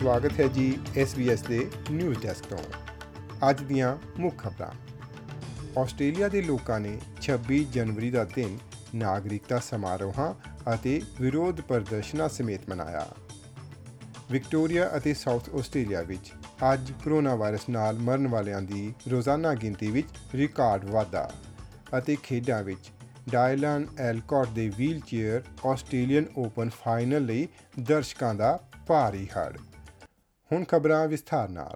ਸਵਾਗਤ ਹੈ ਜੀ SBS ਦੇ ਨਿਊਜ਼ ਡੈਸਕ ਤੋਂ। ਅੱਜ ਦੀਆਂ ਮੁੱਖ ਖਬਰਾਂ। ਆਸਟ੍ਰੇਲੀਆ ਦੇ ਲੋਕਾਂ ਨੇ 26 ਜਨਵਰੀ ਦਾ ਦਿਨ ਨਾਗਰਿਕਤਾ ਸਮਾਰੋਹਾਂ ਅਤੇ ਵਿਰੋਧ ਪ੍ਰਦਰਸ਼ਨਾਂ ਸਮੇਤ ਮਨਾਇਆ। ਵਿਕਟੋਰੀਆ ਅਤੇ ਸਾਊਥ ਆਸਟ੍ਰੇਲੀਆ ਵਿੱਚ ਅੱਜ ਕਰੋਨਾ ਵਾਇਰਸ ਨਾਲ ਮਰਨ ਵਾਲਿਆਂ ਦੀ ਰੋਜ਼ਾਨਾ ਗਿਣਤੀ ਵਿੱਚ ਰਿਕਾਰਡ ਵਾਧਾ ਅਤੇ ਖੇਡਾਂ ਵਿੱਚ ਡਾਇਲਨ ਐਲਕੌਟ ਦੇ wheelchair Australian open final ਲਈ ਦਰਸ਼ਕਾਂ ਦਾ ਭਾਰੀ ਹੜ੍ਹ। ਹੁਣ ਖਬਰਾਂ ਵਿਸਥਾਰ ਨਾਲ।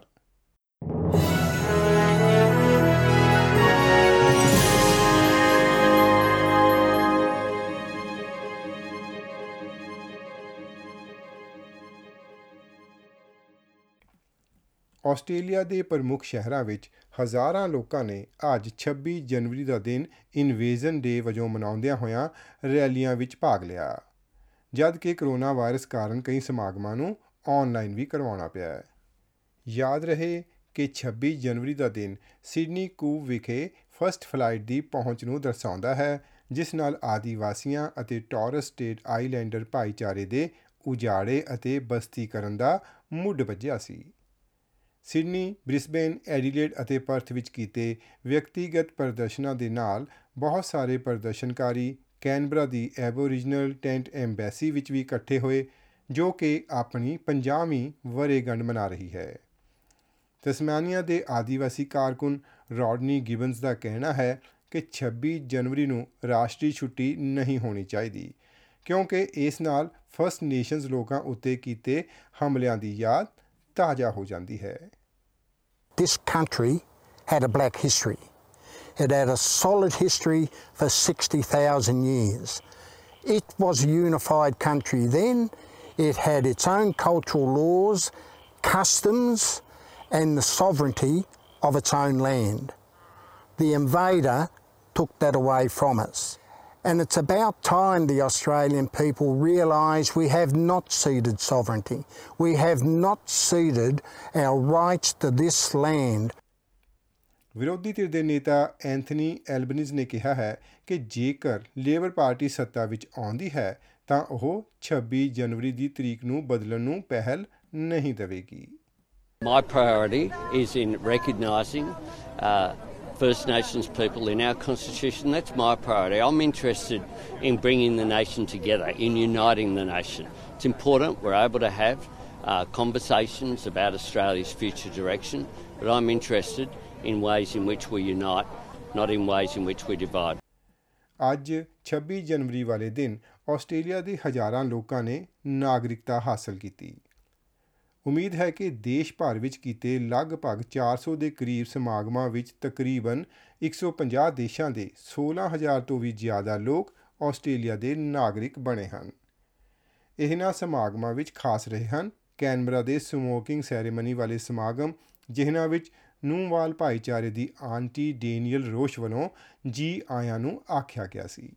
ਆਸਟ੍ਰੇਲੀਆ ਦੇ ਪ੍ਰਮੁੱਖ ਸ਼ਹਿਰਾਂ ਵਿੱਚ ਹਜ਼ਾਰਾਂ ਲੋਕਾਂ ਨੇ ਅੱਜ 26 ਜਨਵਰੀ ਦਾ ਦਿਨ ਇਨਵੇਜ਼ਨ ਡੇ ਵਜੋਂ ਮਨਾਉਂਦਿਆਂ ਹੋਇਆਂ ਰੈਲੀਆਂ ਵਿੱਚ ਭਾਗ ਲਿਆ, ਜਦ ਕਿ ਕਰੋਨਾ ਵਾਇਰਸ ਕਾਰਨ ਕਈ ਸਮਾਗਮਾਂ ਨੂੰ ਆਨਲਾਈਨ ਵੀ ਕਰਵਾਉਣਾ ਪਿਆ ਹੈ। ਯਾਦ ਰਹੇ ਕਿ 26 ਜਨਵਰੀ ਦਾ ਦਿਨ ਸਿਡਨੀ ਕੂਬ ਵਿਖੇ ਫਸਟ ਫਲਾਈਟ ਦੀ ਪਹੁੰਚ ਨੂੰ ਦਰਸਾਉਂਦਾ ਹੈ, ਜਿਸ ਨਾਲ ਆਦੀਵਾਸੀਆਂ ਅਤੇ ਟੋਰਸ ਸਟ੍ਰੇਟ ਆਈਲੈਂਡਰ ਭਾਈਚਾਰੇ ਦੇ ਉਜਾੜੇ ਅਤੇ ਬਸਤੀਕਰਨ ਦਾ ਮੁੱਢ ਵੱਜਿਆ ਸੀ। ਸਿਡਨੀ, ਬ੍ਰਿਸਬੇਨ, ਐਡੀਲੇਡ ਅਤੇ ਪਰਥ ਵਿੱਚ ਕੀਤੇ ਵਿਅਕਤੀਗਤ ਪ੍ਰਦਰਸ਼ਨਾਂ ਦੇ ਨਾਲ ਬਹੁਤ ਸਾਰੇ ਪ੍ਰਦਰਸ਼ਨਕਾਰੀ ਕੈਨਬਰਾ ਦੀ ਐਬੋਰੀਜਨਲ ਟੈਂਟ ਐਮਬੈਸੀ ਵਿੱਚ ਵੀ ਇਕੱਠੇ ਹੋਏ, ਜੋ ਕਿ ਆਪਣੀ 50ਵੀਂ ਵਰ੍ਹੇਗੰਢ ਮਨਾ ਰਹੀ ਹੈ। ਤਸਮਾਨੀਆ ਦੇ ਆਦੀਵਾਸੀ ਕਾਰਕੁਨ ਰੌਡਨੀ ਗਿਬਨਸ ਦਾ ਕਹਿਣਾ ਹੈ ਕਿ 26 ਜਨਵਰੀ ਨੂੰ ਰਾਸ਼ਟਰੀ ਛੁੱਟੀ ਨਹੀਂ ਹੋਣੀ ਚਾਹੀਦੀ, ਕਿਉਂਕਿ ਇਸ ਨਾਲ ਫਸਟ ਨੇਸ਼ਨਜ਼ ਲੋਕਾਂ ਉੱਤੇ ਕੀਤੇ ਹਮਲਿਆਂ ਦੀ ਯਾਦ ਤਾਜ਼ਾ ਹੋ ਜਾਂਦੀ ਹੈ। This country had a black history. It had a solid history for 60,000 years. It was a unified country then. It had its own cultural laws, customs, and the sovereignty of its own land. The invader took that away from us. And it's about time the Australian people realise we have not ceded sovereignty. We have not ceded our rights to this land. ਵਿਰੋਧੀ ਧਿਰ ਦੇ ਨੇਤਾ Anthony Albanese ਨੇ ਕਿਹਾ ਹੈ ਕਿ ਜੇਕਰ labour party ਸੱਤਾ ਵਿੱਚ ਆਉਂਦੀ ਹੈ ਤਾਂ ਉਹ 26 ਜਨਵਰੀ ਦੀ ਤਰੀਕ ਨੂੰ ਬਦਲਣ ਨੂੰ ਪਹਿਲ ਨਹੀਂ ਦੇਵੇਗੀ। My priority is in recognising First Nations people in our constitution. That's my priority. I'm interested in bringing the nation together, in uniting the nation. It's important we're able to have conversations about Australia's future direction, but I'm interested in ways in which we unite, not in ways in which we divide. ਅੱਜ 26 ਜਨਵਰੀ ਵਾਲੇ ਦਿਨ Australia ਦੇ ਹਜ਼ਾਰਾਂ ਲੋਕਾਂ ਨੇ ਨਾਗਰਿਕਤਾ ਹਾਸਲ ਕੀਤੀ। ਉਮੀਦ ਹੈ ਕਿ ਦੇਸ਼ ਭਰ ਵਿੱਚ ਕੀਤੇ ਲਗਭਗ 400 ਦੇ ਕਰੀਬ ਸਮਾਗਮਾਂ ਵਿੱਚ ਤਕਰੀਬਨ 150 ਦੇਸ਼ਾਂ ਦੇ 16,000 ਤੋਂ ਵੀ ਜ਼ਿਆਦਾ ਲੋਕ ਆਸਟ੍ਰੇਲੀਆ ਦੇ ਨਾਗਰਿਕ ਬਣੇ ਹਨ। ਇਹਨਾਂ ਸਮਾਗਮਾਂ ਵਿੱਚ ਖਾਸ ਰਹੇ ਹਨ ਕੈਨਬਰਾ ਦੇ ਸਮੋਕਿੰਗ ਸੈਰੇਮਨੀ ਵਾਲੇ ਸਮਾਗਮ, ਜਿਨ੍ਹਾਂ ਵਿੱਚ ਨੂੰਵਾਲ ਭਾਈਚਾਰੇ ਦੀ ਆਂਟੀ ਡੇਨੀਅਲ ਰੋਸ਼ ਵੱਲੋਂ ਜੀ ਆਇਆਂ ਨੂੰ ਆਖਿਆ ਗਿਆ ਸੀ।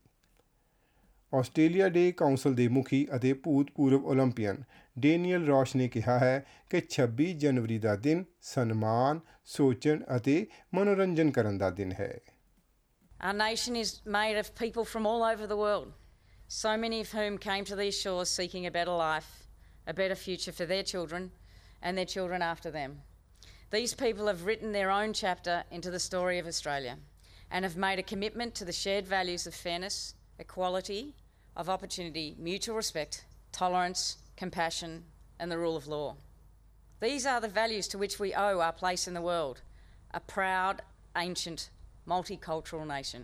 ਆਸਟ੍ਰੇਲੀਆ ਡੇ ਕਾਉਂਸਲ ਦੇ ਮੁਖੀ ਅਤੇ ਭੂਤਪੂਰਵ ਓਲੰਪੀਅਨ ਡੇਨੀਅਲ ਰੌਸ਼ ਨੇ ਕਿਹਾ ਹੈ ਕਿ 26 ਜਨਵਰੀ ਦਾ ਦਿਨ ਸਨਮਾਨ, ਸੋਚਣ ਅਤੇ ਮਨੋਰੰਜਨ ਕਰਨ ਦਾ ਦਿਨ ਹੈ। Our nation is made of people from all over the world, so many of whom came to these shores seeking a better life, a better future for their children and their children after them. These people have written their own chapter into the story of Australia and have made a commitment to the shared values of fairness, equality of opportunity, mutual respect, tolerance, compassion and the rule of law. These are the values to which we owe our place in the world, a proud, ancient, multicultural nation.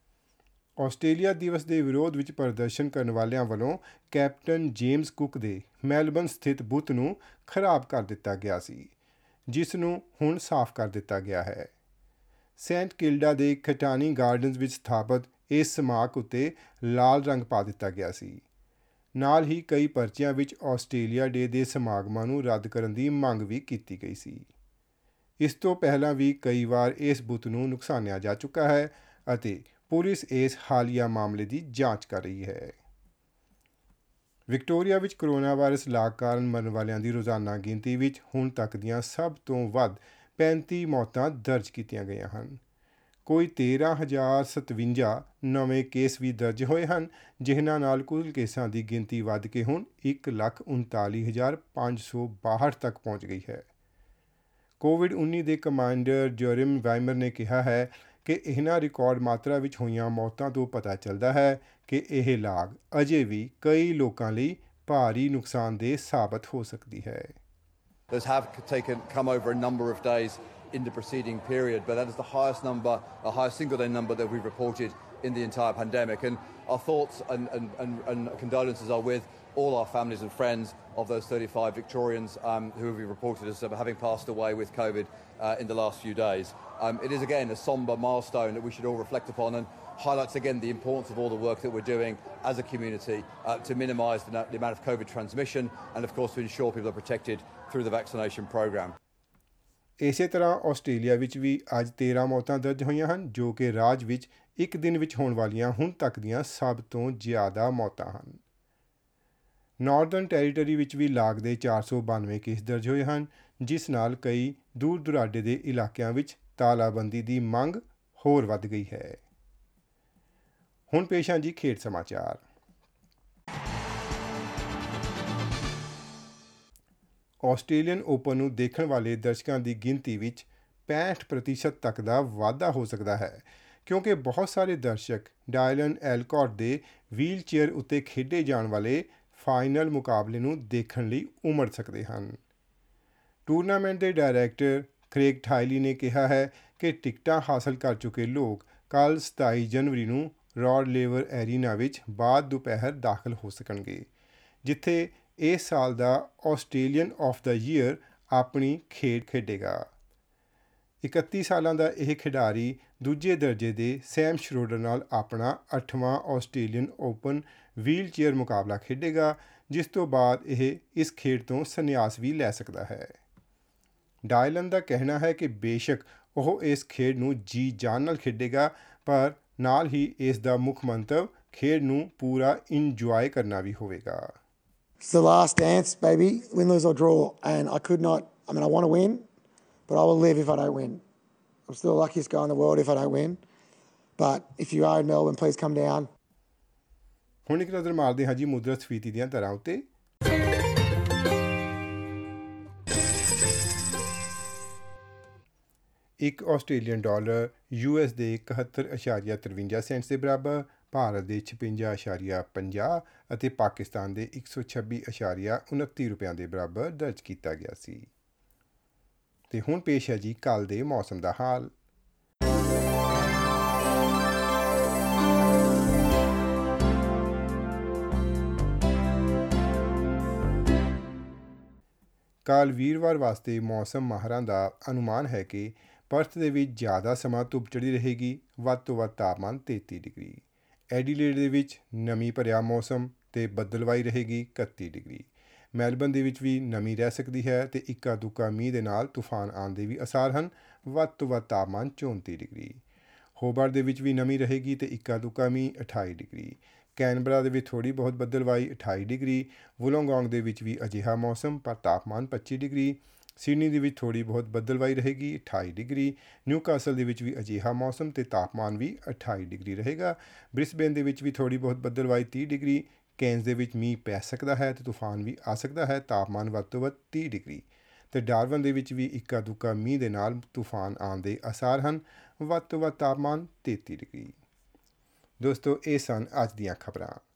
Australia ਦਿਵਸ ਦੇ ਵਿਰੋਧ ਵਿੱਚ ਪ੍ਰਦਰਸ਼ਨ ਕਰਨ ਵਾਲਿਆਂ ਵੱਲੋਂ captain James Cook ਦੇ Melbourne ਸਥਿਤ ਬੁੱਤ ਨੂੰ ਖਰਾਬ ਕਰ ਦਿੱਤਾ ਗਿਆ ਸੀ, ਜਿਸ ਨੂੰ ਹੁਣ ਸਾਫ਼ ਕਰ ਦਿੱਤਾ ਗਿਆ ਹੈ। ਸੇਂਟ ਕਿਲਡਾ ਦੇ ਖਟਾਨੀ ਗਾਰਡਨਜ਼ ਵਿੱਚ ਸਥਾਪਿਤ ਇਸ ਸਮਾਰਕ ਉੱਤੇ ਲਾਲ ਰੰਗ ਪਾ ਦਿੱਤਾ ਗਿਆ ਸੀ। ਨਾਲ ਹੀ ਕਈ ਪਰਚਿਆਂ ਵਿੱਚ ਆਸਟ੍ਰੇਲੀਆ ਡੇ ਦੇ ਸਮਾਗਮਾਂ ਨੂੰ ਰੱਦ ਕਰਨ ਦੀ ਮੰਗ ਵੀ ਕੀਤੀ ਗਈ ਸੀ। ਇਸ ਤੋਂ ਪਹਿਲਾਂ ਵੀ ਕਈ ਵਾਰ ਇਸ ਬੁੱਤ ਨੂੰ ਨੁਕਸਾਨਿਆ ਜਾ ਚੁੱਕਾ ਹੈ ਅਤੇ ਪੁਲਿਸ ਇਸ ਹਾਲੀਆ ਮਾਮਲੇ ਦੀ ਜਾਂਚ ਕਰ ਰਹੀ ਹੈ। ਵਿਕਟੋਰੀਆ ਵਿੱਚ ਕਰੋਨਾ ਵਾਇਰਸ ਲਾਗ ਕਾਰਨ ਮਰਨ ਵਾਲਿਆਂ ਦੀ ਰੋਜ਼ਾਨਾ ਗਿਣਤੀ ਵਿੱਚ ਹੁਣ ਤੱਕ ਦੀਆਂ ਸਭ ਤੋਂ ਵੱਧ 35 ਮੌਤਾਂ ਦਰਜ ਕੀਤੀਆਂ ਗਈਆਂ ਹਨ। ਕੋਈ 13,057 ਨਵੇਂ ਕੇਸ ਵੀ ਦਰਜ ਹੋਏ ਹਨ, ਜਿਨ੍ਹਾਂ ਨਾਲ ਕੁੱਲ ਕੇਸਾਂ ਦੀ ਗਿਣਤੀ ਵੱਧ ਕੇ ਹੁਣ 1,39,562 ਤੱਕ ਪਹੁੰਚ ਗਈ ਹੈ। ਕੋਵਿਡ-19 ਦੇ ਕਮਾਂਡਰ ਜਰੇਮੀ ਵਾਈਮਰ ਨੇ ਕਿਹਾ ਹੈ ਕਿ ਇਹਨਾਂ ਰਿਕਾਰਡ ਮਾਤਰਾ ਵਿੱਚ ਹੋਈਆਂ ਮੌਤਾਂ ਤੋਂ ਪਤਾ ਚੱਲਦਾ ਹੈ ਕਿ ਇਹ ਲਾਗ ਅਜੇ ਵੀ ਕਈ ਲੋਕਾਂ ਲਈ ਭਾਰੀ ਨੁਕਸਾਨਦੇਹ ਸਾਬਤ ਹੋ ਸਕਦੀ ਹੈ। Those have come over a number of days in the preceding period, but that is the highest number, a highest single day number that we've reported in the entire pandemic. And our thoughts and condolences are with all our families and friends of those 35 Victorians who have been reported as having passed away with COVID in the last few days. It is again a sombre milestone that we should all reflect upon, and highlights again the importance of all the work that we're doing as a community to minimise the amount of COVID transmission, and of course to ensure people are protected through the vaccination programme. ਇਸੇ ਤਰ੍ਹਾਂ Australia ਵਿੱਚ ਵੀ ਅੱਜ 13 ਮੌਤਾਂ ਦਰਜ ਹੋਈਆਂ ਹਨ, ਜੋ ਕਿ ਰਾਜ ਵਿੱਚ ਇੱਕ ਦਿਨ ਵਿੱਚ ਹੋਣ ਵਾਲੀਆਂ ਹੁਣ ਤੱਕ ਦੀਆਂ ਸਭ ਤੋਂ ਜ਼ਿਆਦਾ ਮੌਤਾਂ ਹਨ। ਨਾਰਦਰਨ ਟੈਰੀਟਰੀ ਵਿੱਚ ਵੀ ਲਾਗ ਦੇ 492 ਕੇਸ ਦਰਜ ਹੋਏ ਹਨ, ਜਿਸ ਨਾਲ ਕਈ ਦੂਰ ਦੁਰਾਡੇ ਦੇ ਇਲਾਕਿਆਂ ਵਿੱਚ ਤਾਲਾਬੰਦੀ ਦੀ ਮੰਗ ਹੋਰ ਵੱਧ ਗਈ ਹੈ। ਹੁਣ ਪੇਸ਼ ਹਾਂ ਜੀ ਖੇਡ ਸਮਾਚਾਰ। ਆਸਟ੍ਰੇਲੀਅਨ ਓਪਨ ਨੂੰ ਦੇਖਣ ਵਾਲੇ ਦਰਸ਼ਕਾਂ ਦੀ ਗਿਣਤੀ ਵਿੱਚ 65% ਤੱਕ ਦਾ ਵਾਧਾ ਹੋ ਸਕਦਾ ਹੈ, ਕਿਉਂਕਿ ਬਹੁਤ ਸਾਰੇ ਦਰਸ਼ਕ ਡਾਇਲਨ ਐਲਕੌਟ ਦੇ ਵੀਲ ਚੇਅਰ ਉੱਤੇ ਖੇਡੇ ਜਾਣ ਵਾਲੇ ਫਾਈਨਲ ਮੁਕਾਬਲੇ ਨੂੰ ਦੇਖਣ ਲਈ ਉਮੜ ਸਕਦੇ ਹਨ। ਟੂਰਨਾਮੈਂਟ ਦੇ ਡਾਇਰੈਕਟਰ ਕ੍ਰੇਗ ਠਾਇਲੀ ਨੇ ਕਿਹਾ ਹੈ ਕਿ ਟਿਕਟਾਂ ਹਾਸਲ ਕਰ ਚੁੱਕੇ ਲੋਕ ਕੱਲ੍ਹ 27 ਜਨਵਰੀ ਨੂੰ ਰੌਡ ਲੇਵਰ ਐਰੀਨਾ ਵਿੱਚ ਬਾਅਦ ਦੁਪਹਿਰ ਦਾਖਲ ਹੋ ਸਕਣਗੇ, ਜਿੱਥੇ ਇਸ ਸਾਲ ਦਾ ਆਸਟ੍ਰੇਲੀਅਨ ਆਫ ਦਾ ਈਅਰ ਆਪਣੀ ਖੇਡ ਖੇਡੇਗਾ। 31 ਸਾਲਾਂ ਦਾ ਇਹ ਖਿਡਾਰੀ ਦੂਜੇ ਦਰਜੇ ਦੇ ਸੈਮ ਸ਼ਰੋਡਰ ਨਾਲ ਆਪਣਾ 8ਵਾਂ ਆਸਟ੍ਰੇਲੀਅਨ ਓਪਨ ਵੀਲ ਚੇਅਰ ਮੁਕਾਬਲਾ ਖੇਡੇਗਾ, ਜਿਸ ਤੋਂ ਬਾਅਦ ਇਹ ਇਸ ਖੇਡ ਤੋਂ ਸੰਨਿਆਸ ਵੀ ਲੈ ਸਕਦਾ ਹੈ। ਡਾਇਲਨ ਦਾ ਕਹਿਣਾ ਹੈ ਕਿ ਬੇਸ਼ੱਕ ਉਹ ਇਸ ਖੇਡ ਨੂੰ ਜੀ ਜਾਨ ਨਾਲ ਖੇਡੇਗਾ, ਪਰ ਨਾਲ ਹੀ ਇਸ ਦਾ ਮੁੱਖ ਮੰਤਵ ਖੇਡ ਨੂੰ ਪੂਰਾ ਇੰਜੋਏ ਕਰਨਾ ਵੀ ਹੋਵੇਗਾ। It's the last dance, baby. Win, lose or draw. And I want to win, but I will live if I don't win. I'm still the luckiest guy in the world if I don't win. But if you are in Melbourne, please come down. ਹੁਣ ਇੱਕ ਨਜ਼ਰ ਮਾਰਦੇ ਹਾਂ ਜੀ ਮੁਦਰਾਸਫੀਤੀ ਦੀਆਂ ਦਰਾਂ ਉੱਤੇ। ਇੱਕ ਆਸਟ੍ਰੇਲੀਅਨ ਡਾਲਰ US ਦੇ 71.53 ਸੈਂਟਸ ਦੇ ਬਰਾਬਰ, ਭਾਰਤ ਦੇ 56.50 ਅਤੇ ਪਾਕਿਸਤਾਨ ਦੇ 126.29 ਰੁਪਇਆਂ ਦੇ ਬਰਾਬਰ ਦਰਜ ਕੀਤਾ ਗਿਆ ਸੀ। ਤੇ ਹੁਣ ਪੇਸ਼ ਹੈ ਜੀ ਕੱਲ੍ਹ ਦੇ ਮੌਸਮ ਦਾ ਹਾਲ। ਕੱਲ੍ਹ ਵੀਰਵਾਰ ਵਾਸਤੇ ਮੌਸਮ ਮਾਹਰਾਂ ਦਾ ਅਨੁਮਾਨ ਹੈ ਕਿ ਪਰਥ ਦੇ ਵਿੱਚ ਜ਼ਿਆਦਾ ਸਮਾਂ ਧੁੱਪ ਚੜ੍ਹੀ ਰਹੇਗੀ, ਵੱਧ ਤੋਂ ਵੱਧ ਤਾਪਮਾਨ 33 ਡਿਗਰੀ। ਐਡੀਲੇਡ ਦੇ ਵਿੱਚ ਨਮੀ ਭਰਿਆ ਮੌਸਮ ਤੇ ਬੱਦਲਵਾਈ ਰਹੇਗੀ 31 ਡਿਗਰੀ। ਮੈਲਬਨ ਦੇ ਵਿੱਚ ਵੀ ਨਮੀ ਰਹਿ ਸਕਦੀ ਹੈ ਤੇ ਇੱਕਾ ਦੁੱਕਾ ਮੀਂਹ ਦੇ ਨਾਲ ਤੂਫਾਨ ਆਉਣ ਦੇ ਵੀ ਅਸਾਰ ਹਨ, ਵੱਧ ਤੋਂ ਵੱਧ ਤਾਪਮਾਨ 34 ਡਿਗਰੀ। ਹੋਬਾਰਟ ਦੇ ਵਿੱਚ ਵੀ ਨਮੀ ਰਹੇਗੀ ਤੇ ਇੱਕਾ ਦੁੱਕਾ ਮੀਂਹ 28 ਡਿਗਰੀ। ਕੈਨਬਰਾ ਦੇ ਵਿੱਚ ਥੋੜ੍ਹੀ ਬਹੁਤ ਬੱਦਲਵਾਈ 28 ਡਿਗਰੀ। ਵੁਲੋਂਗੋਂਗ ਦੇ ਵਿੱਚ ਵੀ ਅਜਿਹਾ ਮੌਸਮ ਪਰ ਤਾਪਮਾਨ 25 ਡਿਗਰੀ। ਸਿਡਨੀ ਦੇ ਵਿੱਚ ਥੋੜ੍ਹੀ ਬਹੁਤ ਬੱਦਲਵਾਈ ਰਹੇਗੀ 28 ਡਿਗਰੀ। ਨਿਊਕਾਸਲ ਦੇ ਵਿੱਚ ਵੀ ਅਜਿਹਾ ਮੌਸਮ ਤੇ ਤਾਪਮਾਨ ਵੀ 28 ਡਿਗਰੀ ਰਹੇਗਾ। ਬ੍ਰਿਸਬੇਨ ਦੇ ਵਿੱਚ ਵੀ ਥੋੜ੍ਹੀ ਬਹੁਤ ਬੱਦਲਵਾਈ 30 ਡਿਗਰੀ। ਕੇਨਜ਼ ਦੇ ਵਿੱਚ ਮੀਂਹ ਪੈ ਸਕਦਾ ਹੈ ਤੇ ਤੂਫਾਨ ਵੀ ਆ ਸਕਦਾ ਹੈ, ਤਾਪਮਾਨ ਵੱਧ ਤੋਂ ਵੱਧ 30 ਡਿਗਰੀ। ਤੇ ਡਾਰਵਨ ਦੇ ਵਿੱਚ ਵੀ ਇੱਕਾ ਦੁੱਕਾ ਮੀਂਹ ਦੇ ਨਾਲ ਤੂਫਾਨ ਆਉਣ ਦੇ ਅਸਾਰ ਹਨ, ਵੱਧ ਤੋਂ ਵੱਧ ਤਾਪਮਾਨ 33 ਡਿਗਰੀ। ਦੋਸਤੋ, ਇਹ ਸਨ ਅੱਜ ਦੀਆਂ ਖਬਰਾਂ।